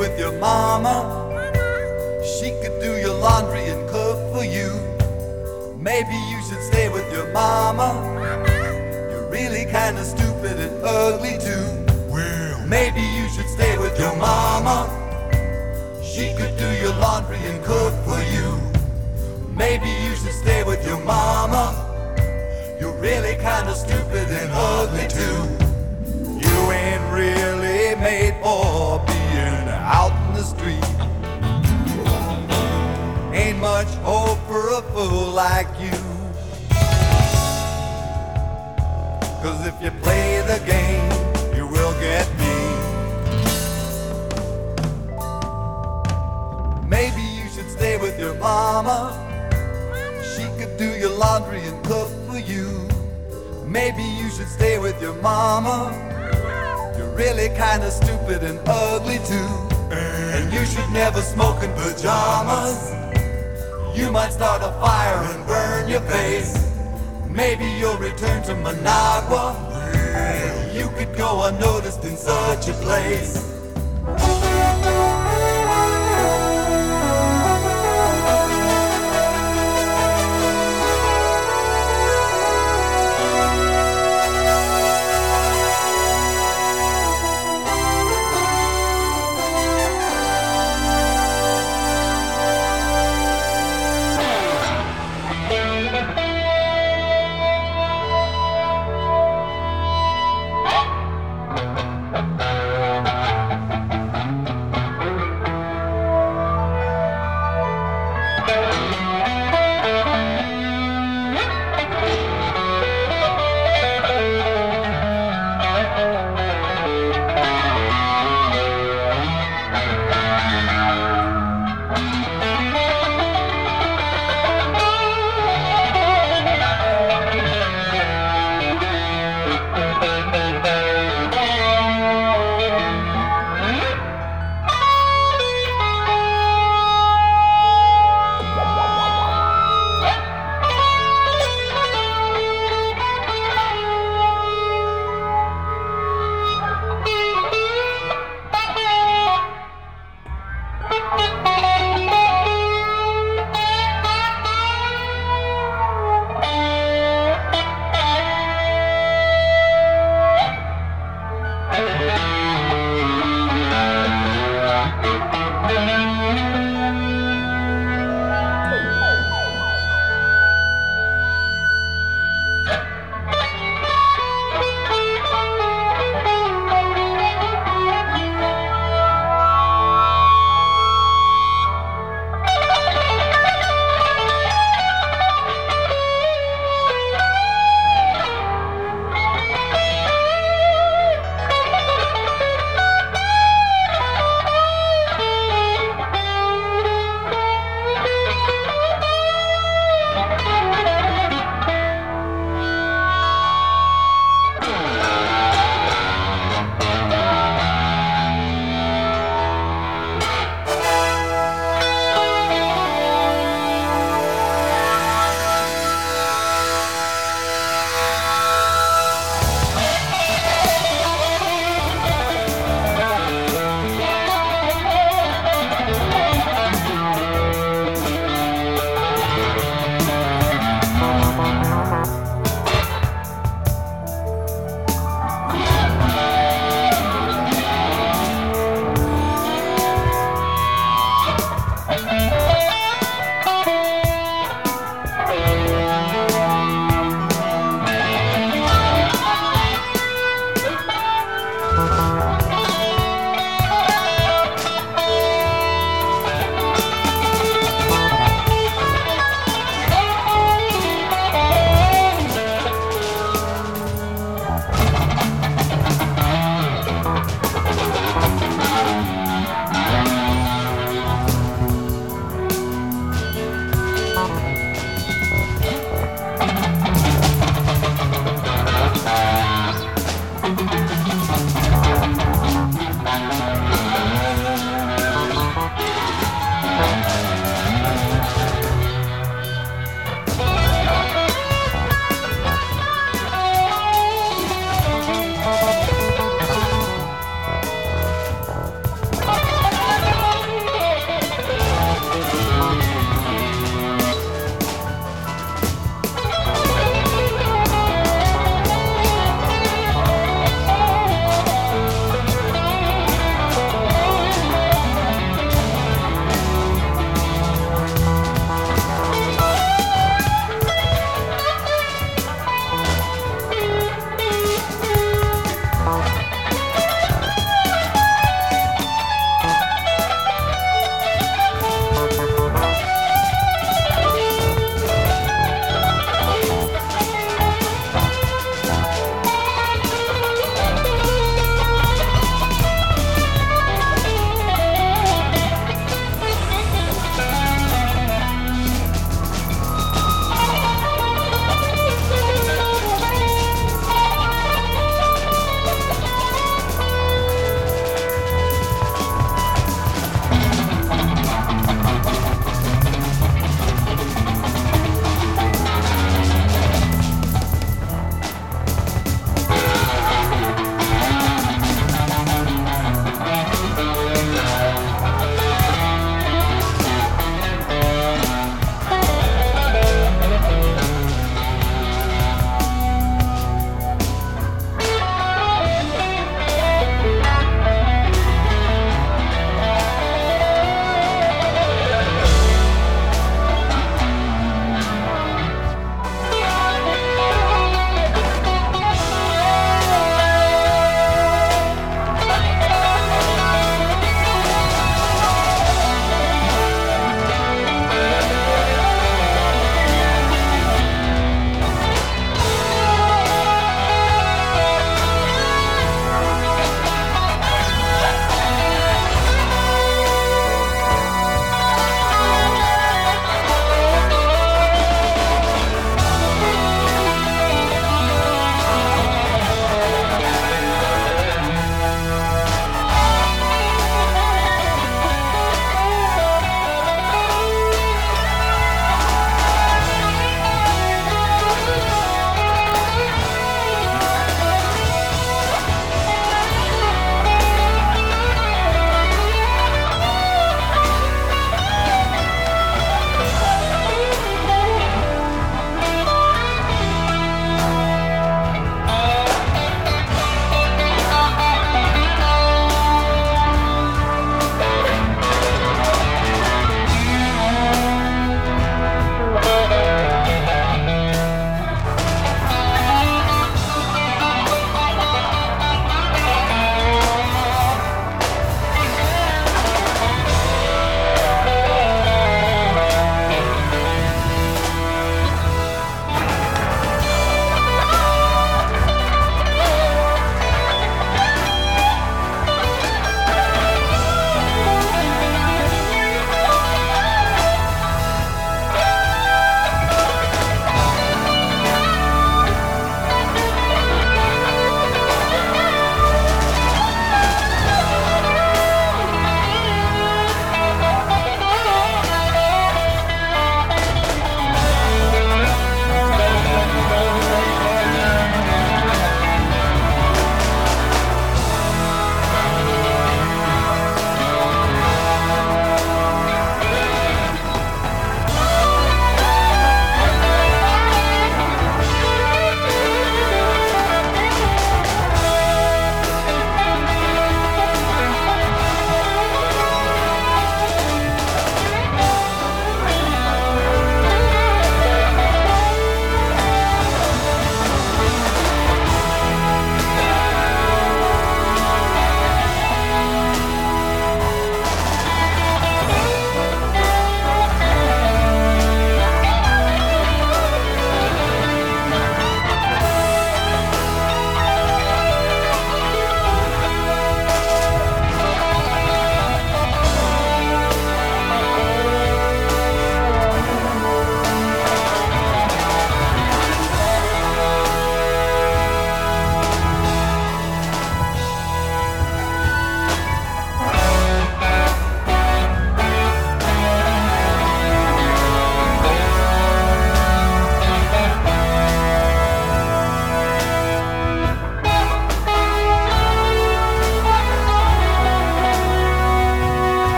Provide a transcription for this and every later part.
with your mama. She could do your laundry and cook for you. Maybe you should stay with your mama. You're really kinda stupid and ugly too. Well, maybe you should stay with your mama. She could do your laundry and cook for you. Maybe you should stay with your mama. You're really kinda stupid and ugly too. You ain't really made for being out in the street. Ain't much hope for a fool like you. 'Cause if you play the game, you will get me. Maybe you should stay with your mama. She could do your laundry and cook for you. Maybe you should stay with your mama. You're really kinda stupid and ugly too. And you should never smoke in pajamas. You might start a fire and burn your face. Maybe you'll return to Managua. You could go unnoticed in such a place.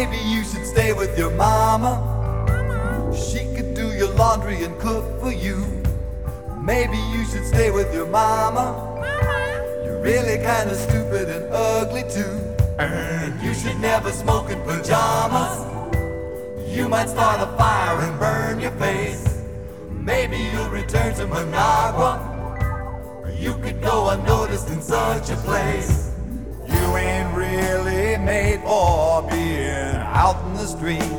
Maybe you should stay with your mama. She could do your laundry and cook for you. Maybe you should stay with your mama. You're really kinda stupid and ugly too. And you should never smoke in pajamas. You might start a fire and burn your face. Maybe you'll return to Managua. You could go unnoticed in such a place. You ain't really made for being out in the street.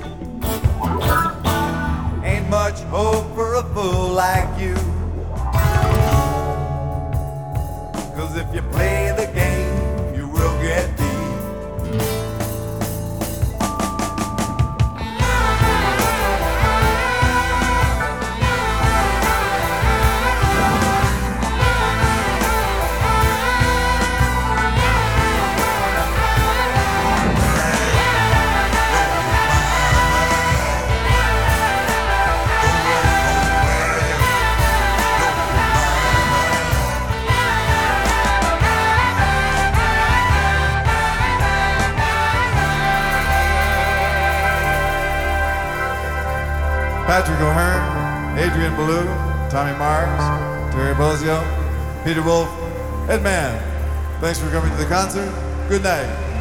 Ain't much hope for a fool like you. 'Cause if you play the game, you will get beat. Patrick O'Hearn, Adrian Ballou, Tommy Mars, Terry Bozio, Peter Wolf, Ed Mann. Thanks for coming to the concert. Good night.